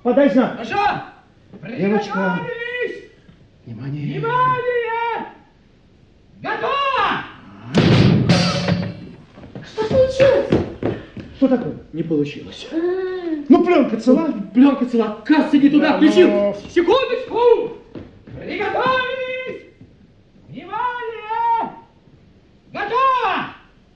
Подай знак. Хорошо. Девочка. Приготовились. Внимание. Внимание. Готово. Что случилось? Что такое? Не получилось. Ну, пленка цела. Пленка цела. Касса не туда включил. но- Секундочку. Приготовились. Внимание. Готово.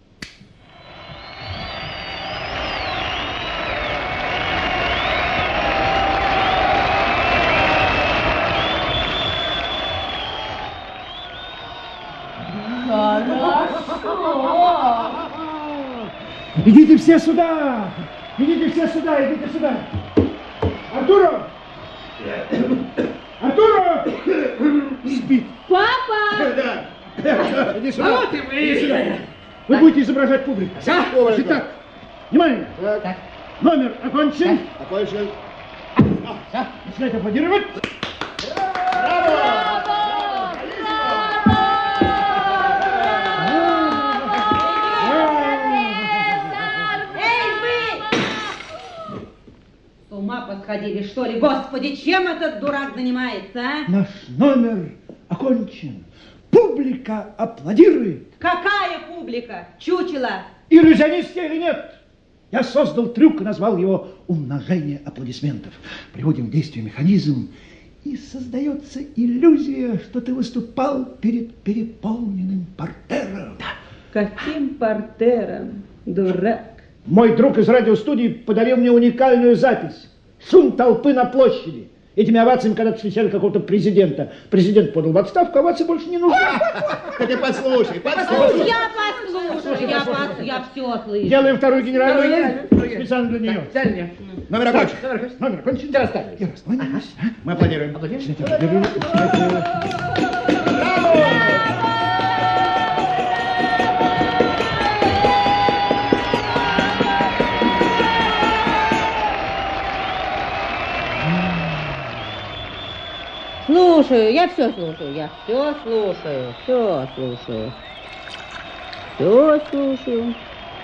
Идите все сюда. Идите все сюда, идите сюда. Артуро! Артуро! Спит. Папа! Да. Иди сюда. Вот и вы. Иди сюда. Вы будете изображать публику. Да. Итак, внимание. Так. Номер окончен. Окончен. Начинайте аплодировать. С ума подходили, что ли? Господи, чем этот дурак занимается, а? Наш номер окончен. Публика аплодирует. Какая публика? Чучело. Иллюзионист я или нет? Я создал трюк и назвал его «умножение аплодисментов». Приводим в действие механизм, и создается иллюзия, что ты выступал перед переполненным партером. Каким партером, дурак? Мой друг из радиостудии подарил мне уникальную запись. Шум толпы на площади. Этими овациями когда-то встречали какого-то президента. Президент подал в отставку, овации больше не нужны. Ты послушай. Я послушаю, я все слышу. Делаем вторую генеральную. Специально для нее. Номер окончен. Номер окончен. Я расставлю. Я раскланяюсь. Мы аплодируем. Начинайте аплодировать. Слушаю, я все слушаю, все слушаю. Все слушаю.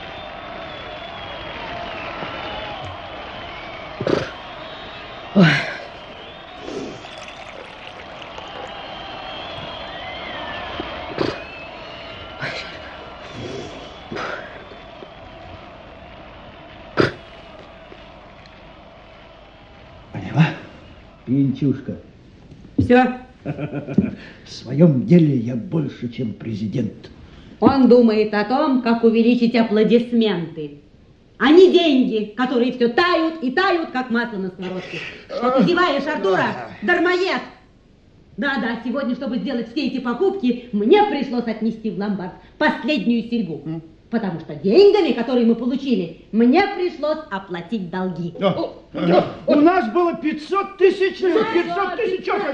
Ой. Поняла? Пьянчушка. Все. В своем деле я больше, чем президент. Он думает о том, как увеличить аплодисменты, а не деньги, которые все тают и тают, как масло на сковородке. Что ты зеваешь, Артура? Дармоед! Да, сегодня, чтобы сделать все эти покупки, мне пришлось отнести в ломбард последнюю серьгу. Потому что деньгами, которые мы получили, мне пришлось оплатить долги. У нас было 500 тысяч. 500 тысяч. 500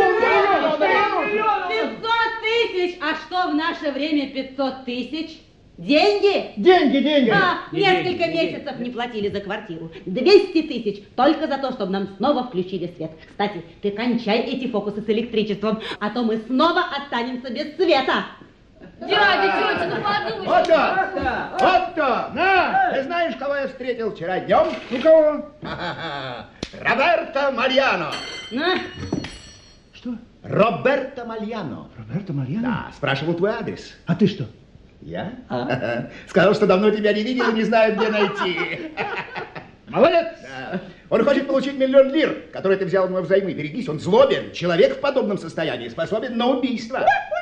тысяч! А что в наше время 500 тысяч? Деньги? Деньги. Несколько месяцев не платили за квартиру. 200 тысяч только за то, чтобы нам снова включили свет. Кстати, ты кончай эти фокусы с электричеством, а то мы снова останемся без света. Дядя, тетя, ну подумай. Вот то. На. Ты знаешь, кого я встретил вчера днем? У кого? Роберто Мальяно. На. Что? Роберто Мальяно. Роберто Мальяно? Да, спрашивал твой адрес. А ты что? Я? Сказал, что давно тебя не видел и не знает, где найти. Молодец. Да. Он хочет получить 1 000 000 лир, которые ты взял у него взаймы. Берегись, он злобен. Человек в подобном состоянии способен на убийство.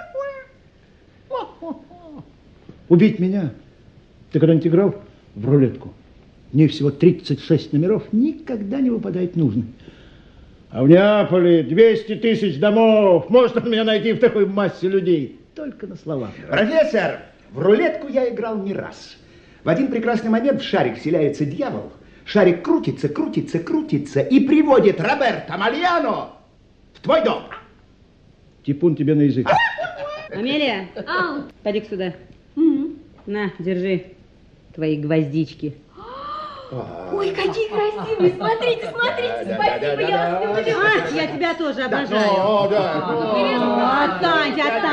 Убить меня? Ты когда-нибудь играл в рулетку? В ней всего 36 номеров, никогда не выпадает нужный. А в Неаполе 200 тысяч домов. Может он меня найти в такой массе людей? Только на словах. Профессор, в рулетку я играл не раз. В один прекрасный момент в шарик вселяется дьявол. Шарик крутится и приводит Роберто Мальяно в твой дом. Типун тебе на язык. Амелия, поди-ка сюда. На, держи твои гвоздички. Ой, какие красивые. Смотрите, спасибо, я вас люблю. Я тебя тоже обожаю.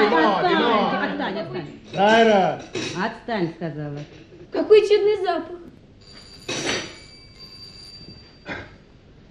Отстань. Сайра! Отстань, сказала. Какой чудный запах.